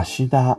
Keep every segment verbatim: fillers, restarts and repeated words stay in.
芦田、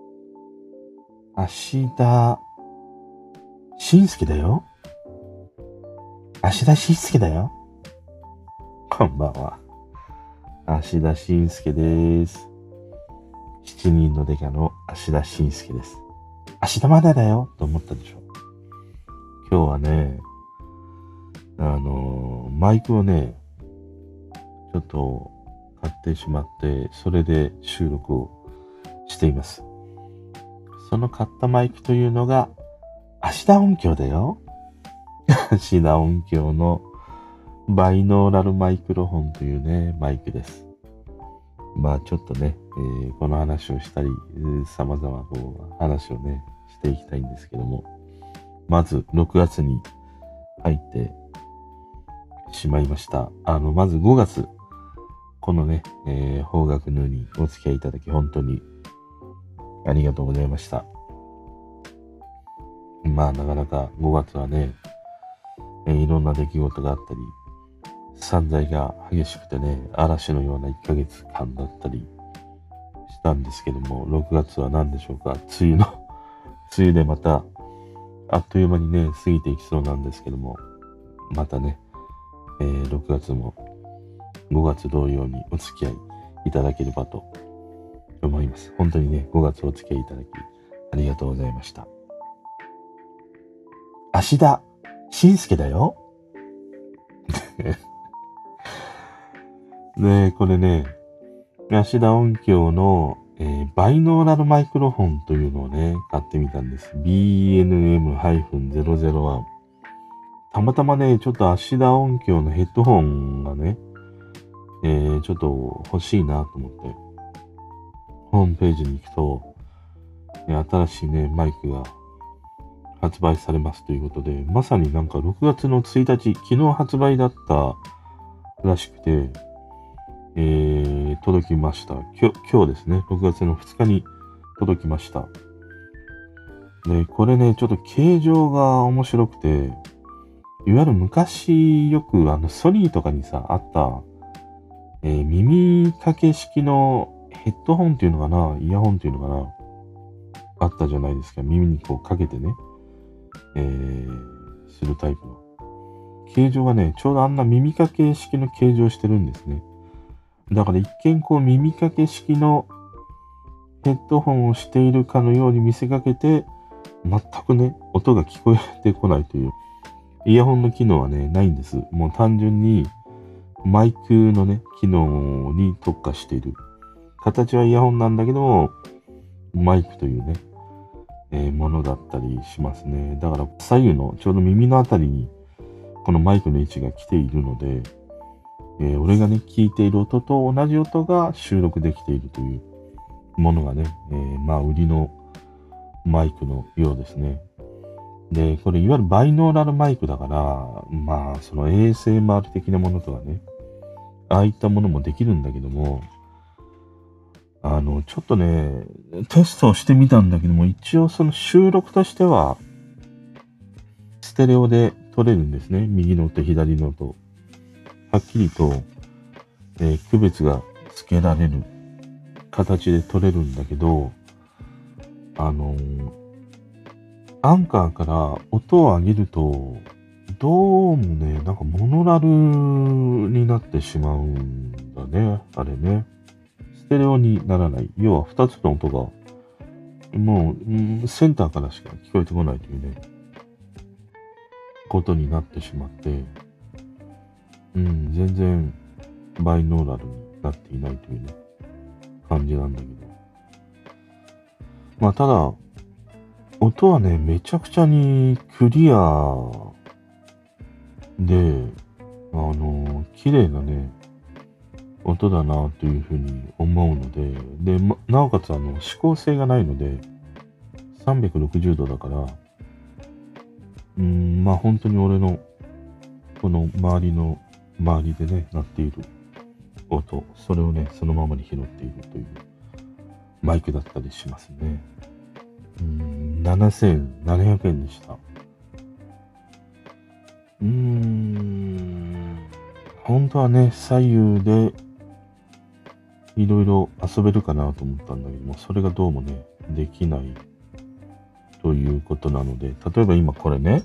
芦田、慎介だよ。芦田慎介だよ。こんばんは。芦田慎介です。七人のデカの芦田慎介です。芦田まだだよと思ったでしょ。今日はね、あのー、マイクをね、ちょっと買ってしまって、それで収録をしています。その買ったマイクというのが、芦田音響だよ。芦田音響のバイノーラルマイクロフォンというね、マイクです。まあちょっとね、えー、この話をしたり、えー、様々こう話をね、していきたいんですけども、まずろくがつに入ってしまいました。あの、まずごがつ、このね、えー、邦楽ヌーにお付き合いいただき、本当にありがとうございました。まあなかなかごがつはね、えー、いろんな出来事があったり、散財が激しくてね、嵐のようないっかげつかんだったりしたんですけども、ろくがつは何でしょうか、梅雨の、梅雨でまた、あっという間にね、過ぎていきそうなんですけども、またね、えー、ろくがつもごがつ同様にお付き合いいただければと思います。本当にね、ごがつお付き合いいただき、ありがとうございました。芦田慎介だよ。で、これね、芦田音響の、えー、バイノーラルマイクロフォンというのをね、買ってみたんです。ビーエヌエムゼロゼロワン。たまたまね、ちょっと芦田音響のヘッドホンがね、えー、ちょっと欲しいなと思って、ホームページに行くと、新しいね、マイクが発売されますということで、まさになんかろくがつのついたち、昨日発売だったらしくて、えー、届きました。今日、今日ですね、ろくがつのふつかに届きました。で、これね、ちょっと形状が面白くて、いわゆる昔よくあのソニーとかにさ、あった、えー、耳掛け式のヘッドホンっていうのかな、イヤホンっていうのかな、あったじゃないですか。耳にこうかけてね、えー、するタイプの。形状がね、ちょうどあんな耳掛け式の形状してるんですね。だから一見こう耳掛け式のヘッドホンをしているかのように見せかけて、全くね、音が聞こえてこないという。イヤホンの機能はね、ないんです。もう単純にマイクのね、機能に特化している。形はイヤホンなんだけども、マイクというね、えー、ものだったりしますね。だから左右のちょうど耳のあたりにこのマイクの位置が来ているので、えー、俺がね、聞いている音と同じ音が収録できているというものがね、えー、まあ売りのマイクのようですね。で、これいわゆるバイノーラルマイクだから、まあその エーエスエムアール 的なものとかね、ああいったものもできるんだけども、あの、ちょっとね、テストをしてみたんだけども、一応その収録としては、ステレオで撮れるんですね。右の音、左の音。はっきりと、えー、区別がつけられる形で撮れるんだけど、あのー、アンカーから音を上げると、どうもね、なんかモノラルになってしまうんだね、あれね。ステレオにならない。要は二つの音が、もう、うん、センターからしか聞こえてこないというね、ことになってしまって、うん、全然バイノーラルになっていないというね、感じなんだけど。まあ、ただ、音はね、めちゃくちゃにクリアで、あの、綺麗なね、音だなというふうに思うので、で、ま、なおかつあの、指向性がないので、さんびゃくろくじゅうどだから、うーん、まあ本当に俺の、この周りの、周りでね、鳴っている音、それをね、そのままに拾っているというマイクだったりしますね。うーん、ななせんななひゃくえんでした。うーん、本当はね、左右でいろいろ遊べるかなと思ったんだけども、それがどうもね、できないということなので、例えば今これね、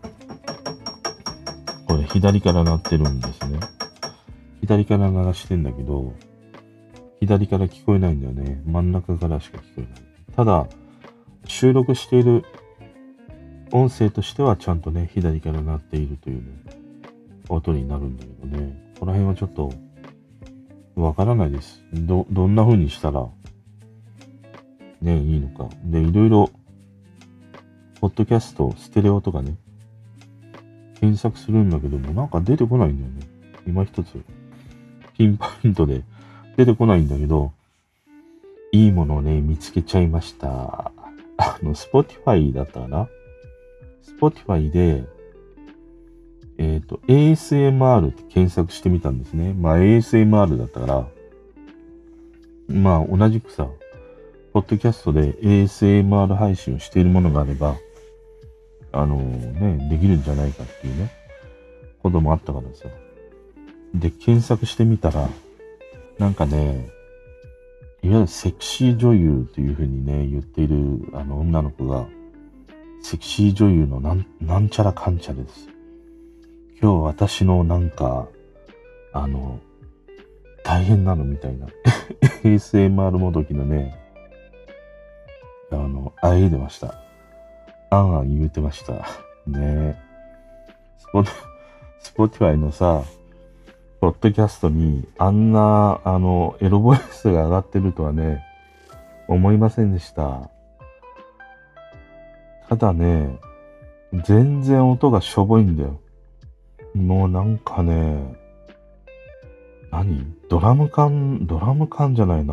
これ左から鳴ってるんですね。左から鳴らしてんだけど、左から聞こえないんだよね。真ん中からしか聞こえない。ただ、収録している音声としてはちゃんとね、左から鳴っているというね、音になるんだけどね。この辺はちょっと、わからないです。ど、どんな風にしたら、ね、いいのか。で、いろいろ、ポッドキャスト、ステレオとかね、検索するんだけども、なんか出てこないんだよね。今一つ、ピンポイントで出てこないんだけど、いいものをね、見つけちゃいました。あの、Spotify だったかな ?Spotify で、えっと、エーエスエムアール って検索してみたんですね。まあ エーエスエムアール だったから、まあ同じくさ、ポッドキャストで エーエスエムアール 配信をしているものがあれば、あのね、できるんじゃないかっていうね、こともあったからさ。で、検索してみたら、なんかね、いわゆるセクシー女優というふうにね、言っているあの女の子が、セクシー女優のなん、なんちゃらかんちゃらです。今日私のなんか、あの、大変なのみたいな。エーエスエムアール もどきのね、あの、あえいでました。あんあん言うてました。ねえ。スポ、スポティファイのさ、ポッドキャストにあんな、あの、エロボイスが上がってるとはね、思いませんでした。ただね、全然音がしょぼいんだよ。もうなんかね、何ドラム缶、ドラム缶じゃないな。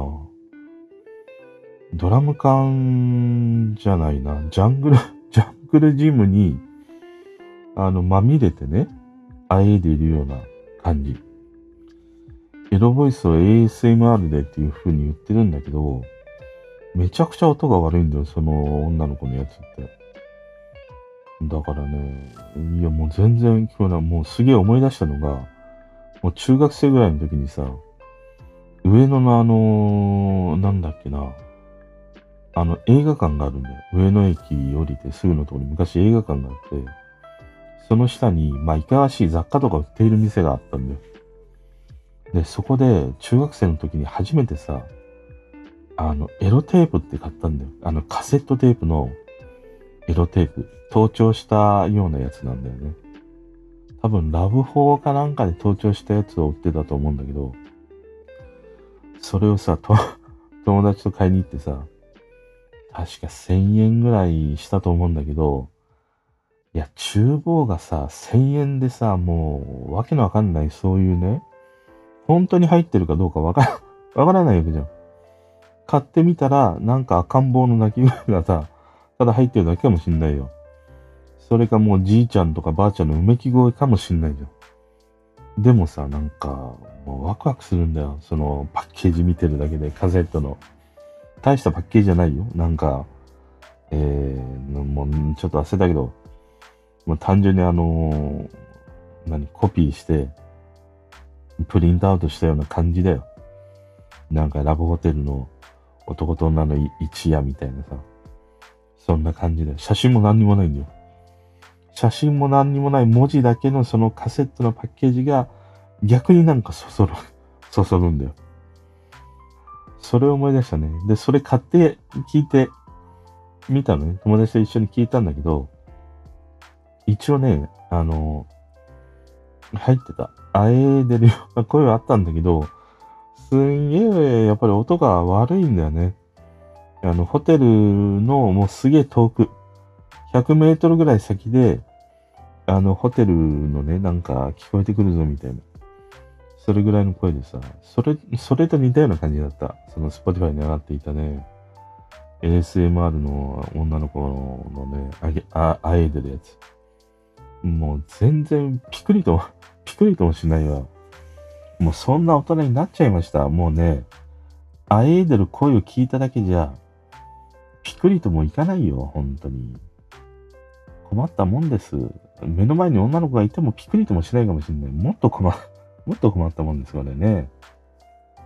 ドラム缶じゃないな。ジャングル、ジャングルジムに、あの、まみれてね、あえいでいるような感じ。エロボイスを エーエスエムアール でっていう風に言ってるんだけど、めちゃくちゃ音が悪いんだよ、その女の子のやつって。だからね、いやもう全然聞こえない。もうすげえ思い出したのが、もう中学生ぐらいの時にさ、上野のあのー、なんだっけな、あの映画館があるんだよ。上野駅降りてすぐのところに昔映画館があって、その下に、まあ、いかがわしい雑貨とか売っている店があったんだよ。で、そこで中学生の時に初めてさ、あの、エロテープって買ったんだよ。あの、カセットテープのエロテープ。盗聴したようなやつなんだよね。多分、ラブホーかなんかで盗聴したやつを売ってたと思うんだけど、それをさ、と友達と買いに行ってさ、確かせんえんぐらいしたと思うんだけど、いや、厨房がさ、せんえんでさ、もう、わけのわかんない、そういうね、本当に入ってるかどうかわから、わからないわけじゃん。買ってみたら、なんか赤ん坊の泣き声がさ、ただ入ってるだけかもしんないよ。それかもうじいちゃんとかばあちゃんのうめき声かもしんないじゃん。でもさ、なんか、もうワクワクするんだよ。そのパッケージ見てるだけで、カセットの。大したパッケージじゃないよ。なんか、えー、もうちょっと忘れたけど、もう単純にあのー何、コピーして、プリントアウトしたような感じだよ。なんかラブホテルの男と女の一夜みたいなさ。そんな感じだよ。写真も何にもないんだよ。写真も何にもない文字だけのそのカセットのパッケージが逆になんかそそる、そそるんだよ。それを思い出したね。で、それ買って聞いてみたのね。友達と一緒に聞いたんだけど、一応ね、あの、入ってた。あえでるような声はあったんだけど、すんげえやっぱり音が悪いんだよね。あの、ホテルのもうすげえ遠く、ひゃくメートルぐらい先で、あの、ホテルのね、なんか聞こえてくるぞみたいな。それぐらいの声でさ、それ、それと似たような感じだった。その Spotify に上がっていたね、エーエスエムアール の女の子のね、あげ、あ、あえいでるやつ。もう全然ピクリとも、ピクリともしないわ。もうそんな大人になっちゃいました。もうね、あえいでる声を聞いただけじゃ、ピクリともいかないよ、本当に。困ったもんです。目の前に女の子がいてもピクリともしないかもしれない。もっと困、もっと困ったもんです、これね。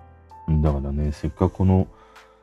だからね、せっかくこの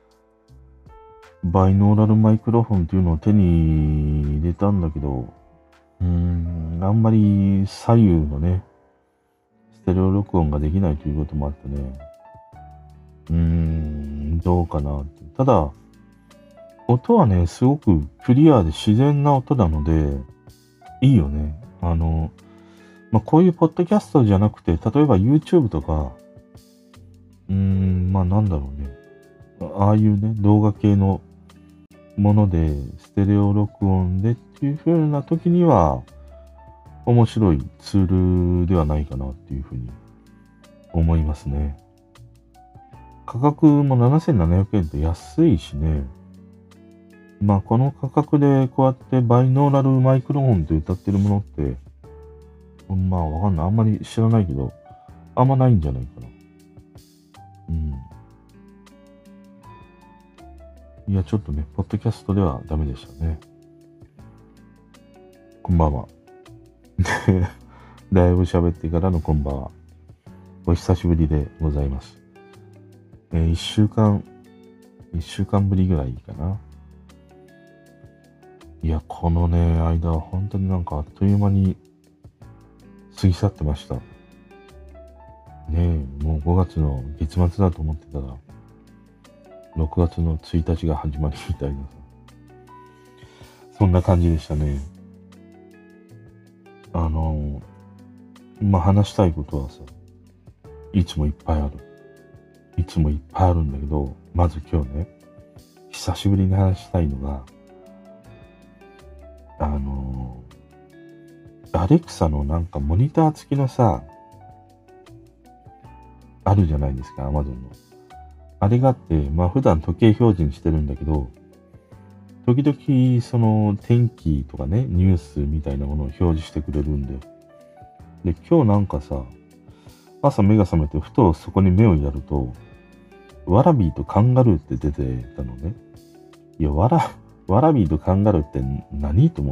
バイノーラルマイクロフォンっていうのを手に入れたんだけど、うーん、あんまり左右のね、ステレオ録音ができないということもあってね、うーん、どうかなって。ただ、音はね、すごくクリアで自然な音なので、いいよね。あの、まあ、こういうポッドキャストじゃなくて、例えば YouTube とか、うーん、まあなんだろうね。ああいうね、動画系のもので、ステレオ録音でっていう風な時には、面白いツールではないかなっていうふうに思いますね。価格もななせんななひゃくえんって安いしね。まあこの価格でこうやってバイノーラルマイクロフォンって歌ってるものって、まあわかんない。あんまり知らないけど、あんまないんじゃないかな。うん。いや、ちょっとね、ポッドキャストではダメでしたね。こんばんは。だいぶ喋ってからのこんばんは。お久しぶりでございます。えー、一週間、一週間ぶりぐらいかな。いや、このね、間は本当になんかあっという間に過ぎ去ってました。ねえ、もうごがつの月末だと思ってたら、ろくがつのついたちが始まりみたいなさ。そんな感じでしたね。あの、まあ、話したいことはさ、いつもいっぱいある。いつもいっぱいあるんだけど、まず今日ね、久しぶりに話したいのが、あの、アレクサのなんかモニター付きのさ、あるじゃないですか、アマゾンの。あれがあって、まあ普段時計表示にしてるんだけど、時々その天気とかね、ニュースみたいなものを表示してくれるんだよ。で、今日なんかさ、朝目が覚めてふとそこに目をやると、ワラビーとカンガルーって出てたのね。いや、ワラ、ワラビーとカンガルーって何と思って。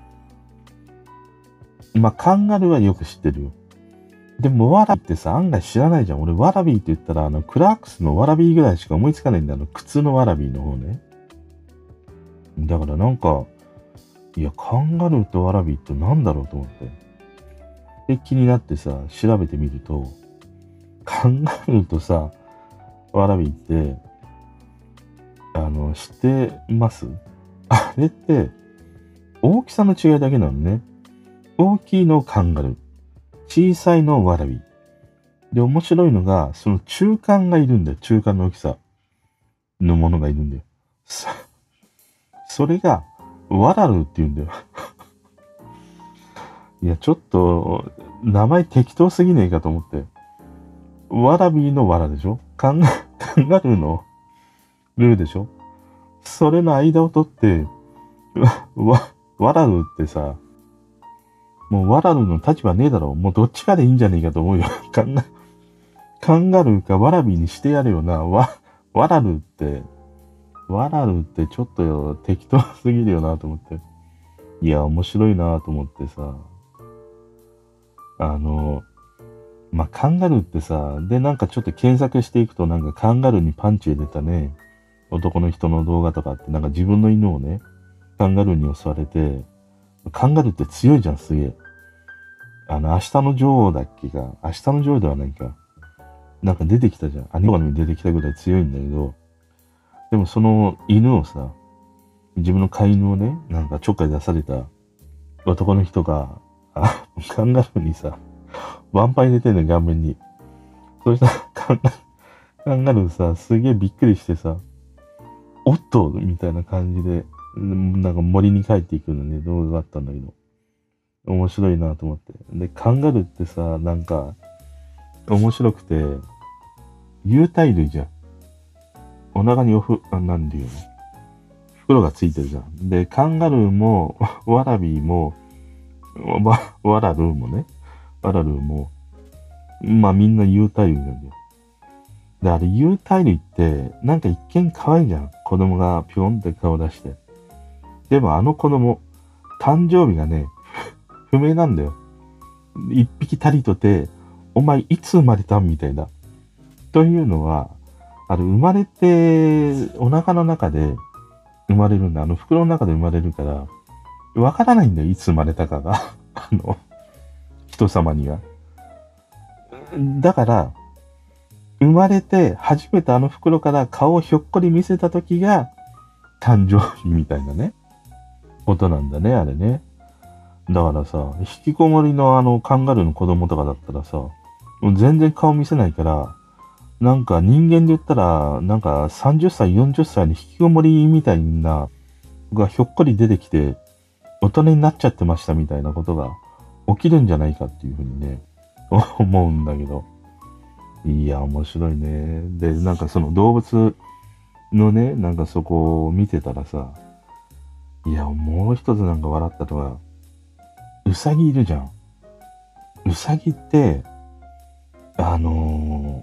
まあ、カンガルーはよく知ってるよ。でも、ワラビーってさ、案外知らないじゃん。俺、ワラビーって言ったら、あの、クラークスのワラビーぐらいしか思いつかないんだ。あの、靴のワラビーの方ね。だからなんか、いや、カンガルーとワラビーってなんだろうと思って。で、気になってさ、調べてみると、カンガルーとさ、ワラビーって、あの、知ってますあれって、大きさの違いだけなのね。大きいのカンガルー。小さいのワラビー。で、面白いのが、その中間がいるんだよ。中間の大きさのものがいるんだよ。そ、それが、ワラルーって言うんだよ。いや、ちょっと、名前適当すぎねえかと思って。ワラビーのワラでしょカンガ、カンガルーのルーでしょそれの間を取って、わ、ワラルーってさ、もうワラルーの立場ねえだろ。もうどっちかでいいんじゃねえかと思うよ。カンガ、カンガルーかワラビーにしてやるよな。ワ、ワラルーって、ワラルーってちょっとよ適当すぎるよなと思って。いや、面白いなと思ってさ。あの、まあ、カンガルーってさ、で、なんかちょっと検索していくとなんかカンガルーにパンチ入れたね、男の人の動画とかあって、なんか自分の犬をね、カンガルーに襲われて、カンガルーって強いじゃん、すげえ。あの、明日の女王だっけか。明日の女王ではないか。なんか出てきたじゃん。アニメに出てきたぐらい強いんだけど、でもその犬をさ、自分の飼い犬をね、なんかちょっかい出された男の人が、あ、カンガルーにさ、ワンパン入れてんのよ、顔面に。そしたらカンガルー、カンガルーさ、すげえびっくりしてさ、おっとみたいな感じで、なんか森に帰っていくのね、動画があったんだけど。面白いなと思って。で、カンガルーってさ、なんか、面白くて、有袋類じゃん。お腹におふ、あ、なんていうの袋がついてるじゃん。で、カンガルーも、ワラビーも、ワ、ワラルーもね、ワラルーも、まあみんな有袋類なんだよ。で、あれ有袋類って、なんか一見可愛いじゃん。子供がぴょんって顔出して。でもあの子供、誕生日がね、不明なんだよ。一匹たりとて、お前いつ生まれたんみたいな。 というのは、あれ、生まれて、お腹の中で生まれるんだ。あの、袋の中で生まれるから、わからないんだよ、いつ生まれたかが。あの、人様には。だから、生まれて初めてあの袋から顔をひょっこり見せた時が、誕生日みたいなね、ことなんだね、あれね。だからさ、引きこもりのあの、カンガルーの子供とかだったらさ、もう全然顔見せないから、なんか人間で言ったら、なんかさんじゅっさい、よんじゅっさいの引きこもりみたいな、がひょっこり出てきて、大人になっちゃってましたみたいなことが起きるんじゃないかっていうふうにね、思うんだけど。いや、面白いね。で、なんかその動物のね、なんかそこを見てたらさ、いや、もう一つなんか笑ったのは、ウサギいるじゃん。ウサギって、あの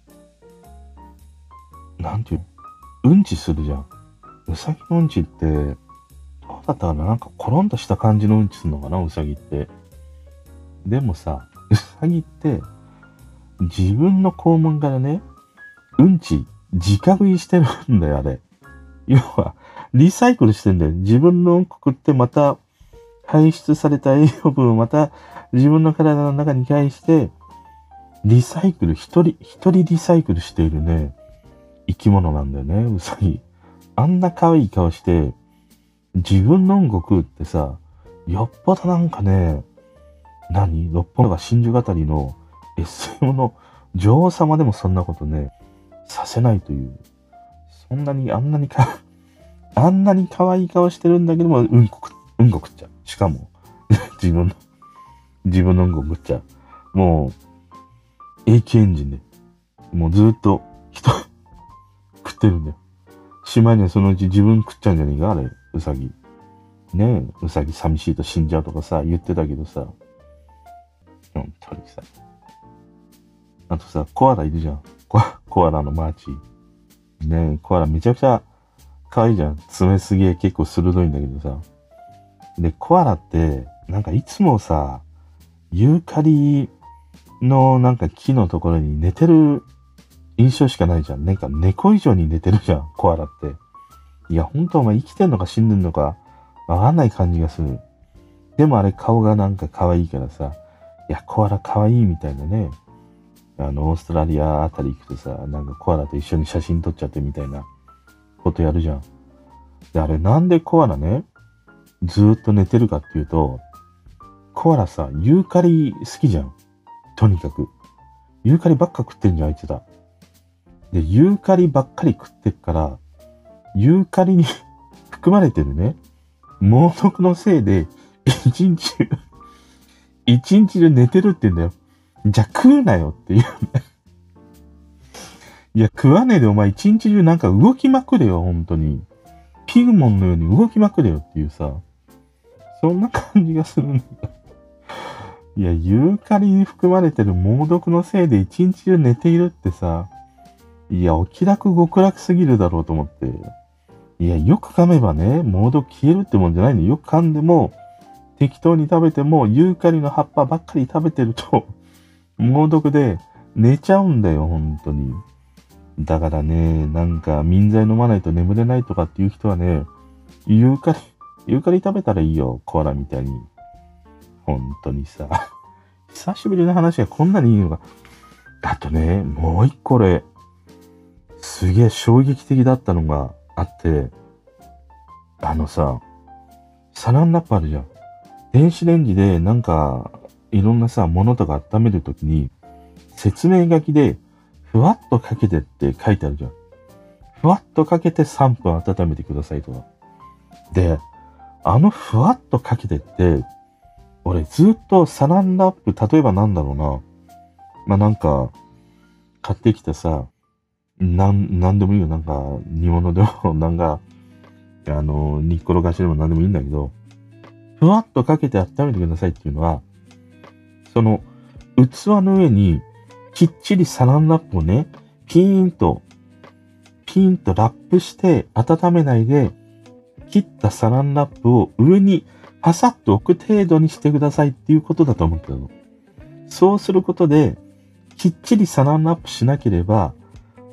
ー、なんていう、うんちするじゃん。ウサギのうんちって、どうだったかな、なんかコロンとした感じのうんちするのかな、ウサギって。でもさ、ウサギって、自分の肛門からね、うんち、直食いしてるんだよ、あれ。要は、リサイクルしてんだよ。自分のうんこ食ってまた、排出された栄養分をまた自分の体の中に返して、リサイクル、一人、一人リサイクルしているね、生き物なんだよね、ウサギ。あんな可愛い顔して、自分のうんこ食うってさ、よっぽどなんかね、何六本木が真珠語りの エスエム の女王様でもそんなことね、させないという。そんなに、あんなにか、あんなに可愛い顔してるんだけども、うんこ食っうんこ食っちゃう。しかも、自分の、自分のうんこ食っちゃう。もう、エーキュー エンジンで、もうずっと人、食ってるんだよ。しまいにはそのうち自分食っちゃうんじゃねえか、あれ、ウサギ。ねえ、ウサギ寂しいと死んじゃうとかさ、言ってたけどさ。本当にさ。あとさ、コアラいるじゃん。コアコアラのマーチ。ねえ、コアラめちゃくちゃ可愛いじゃん。爪すげえ結構鋭いんだけどさ。で、コアラって、なんかいつもさ、ユーカリのなんか木のところに寝てる印象しかないじゃん。なんか猫以上に寝てるじゃん、コアラって。いや、ほんとお前生きてんのか死んでんのかわかんない感じがする。でもあれ顔がなんか可愛いからさ、いや、コアラ可愛いみたいなね。あの、オーストラリアあたり行くとさ、なんかコアラと一緒に写真撮っちゃってみたいなことやるじゃん。で、あれなんでコアラね、ずーっと寝てるかっていうと、コアラさ、ユーカリ好きじゃん。とにかく。ユーカリばっか食ってんじゃん、あいつら。で、ユーカリばっかり食ってっから、ユーカリに含まれてるね、猛毒のせいで、一日中、一日中寝てるって言うんだよ。じゃあ食うなよっていうね。いや、食わねえでお前一日中なんか動きまくれよ、本当に。ピグモンのように動きまくれよっていうさ、そんな感じがするんだよ。いや、ユーカリに含まれてる猛毒のせいで一日中寝ているってさ、いや、お気楽極楽すぎるだろうと思って。いや、よく噛めばね、猛毒消えるってもんじゃないの。よく噛んでも、適当に食べても、ユーカリの葉っぱばっかり食べてると、猛毒で寝ちゃうんだよ、本当に。だからね、なんか、民剤飲まないと眠れないとかっていう人はね、ユーカリ、ユーカリ食べたらいいよ、コアラみたいに。本当にさ。久しぶりの話がこんなにいいのか。あとね、もう一個俺、すげえ衝撃的だったのがあって、あのさ、サランラップあるじゃん。電子レンジでなんか、いろんなさ、ものとか温めるときに、説明書きで、ふわっとかけてって書いてあるじゃん。ふわっとかけてさんぷん温めてくださいとか。で、あのふわっとかけてって、俺ずっとサランラップ、例えばなんだろうな。まあ、なんか、買ってきたさ、なん、なんでもいいよ。なんか、煮物でも、なんか、あの、煮っころがしでもなんでもいいんだけど、ふわっとかけて温めてくださいっていうのは、その、器の上に、きっちりサランラップをね、ピーンと、ピーンとラップして温めないで、切ったサランラップを上にパサッと置く程度にしてくださいっていうことだと思ってるの。そうすることで、きっちりサランラップしなければ、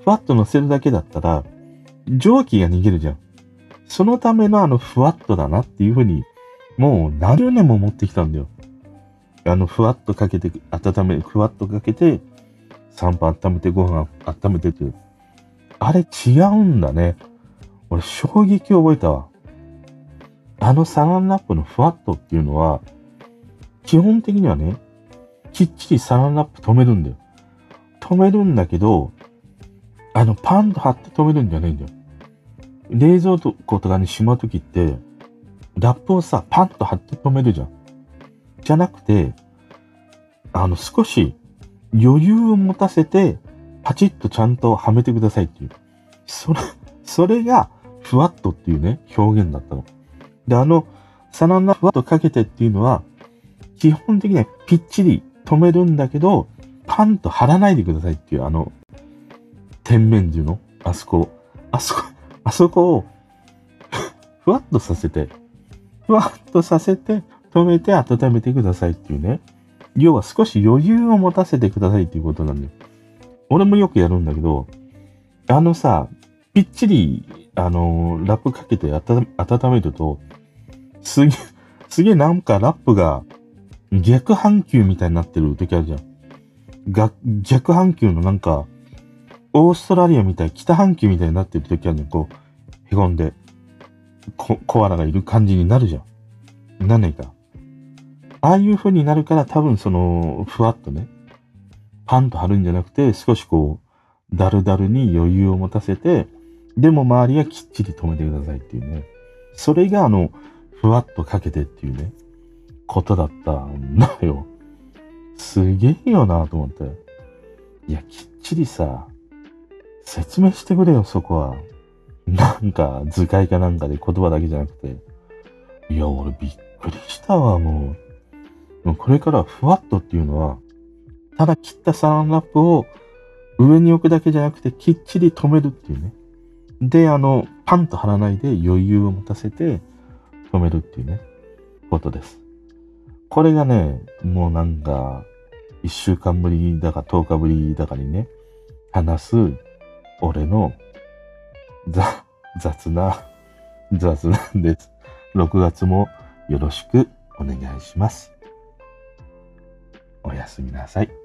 ふわっと乗せるだけだったら、蒸気が逃げるじゃん。そのためのあのふわっとだなっていうふうに、もう何十年も持ってきたんだよ。あのふわっとかけて、温め、ふわっとかけて、さんぷん温めてご飯温めてっていう。あれ違うんだね。俺衝撃を覚えたわ。あのサランラップのふわっとっていうのは、基本的にはね、きっちりサランラップ止めるんだよ。止めるんだけど、あのパンと貼って止めるんじゃないんだよ。冷蔵庫とかにしまうときって、ラップをさ、パンと貼って止めるじゃん。じゃなくて、あの少し余裕を持たせて、パチッとちゃんとはめてくださいっていう。それ、それが、ふわっとっていうね、表現だったの。で、あの、サランラップふわっとかけてっていうのは、基本的にはぴっちり止めるんだけど、パンと貼らないでくださいっていう、あの、甜麺醤の、あそこ、あそこ、あそこを、ふわっとさせて、ふわっとさせて、止めて温めてくださいっていうね。要は少し余裕を持たせてくださいっていうことなんだよ。俺もよくやるんだけど、あのさ、ぴっちり、あのー、ラップかけて温めると、すげえ、すげえなんかラップが逆半球みたいになってる時あるじゃん。が、逆半球のなんか、オーストラリアみたい、北半球みたいになってる時あるじゃん。こう、へこんで、コ、コアラがいる感じになるじゃん。なんないか。ああいう風になるから多分その、ふわっとね、パンと張るんじゃなくて、少しこう、だるだるに余裕を持たせて、でも周りはきっちり止めてくださいっていうね。それがあの、ふわっとかけてっていうね、ことだったんだよ。すげえよなと思って。いや、きっちりさ、説明してくれよ、そこは。なんか、図解かなんかで言葉だけじゃなくて。いや、俺びっくりしたわ、もう。もうこれからふわっとっていうのは、ただ切ったサランラップを上に置くだけじゃなくて、きっちり止めるっていうね。で、あの、パンと張らないで余裕を持たせて止めるっていうね、ことです。これがね、もうなんか、一週間ぶりだか十日ぶりだかにね、話す、俺の、ざ、雑な、雑なんです。ろくがつもよろしくお願いします。おやすみなさい。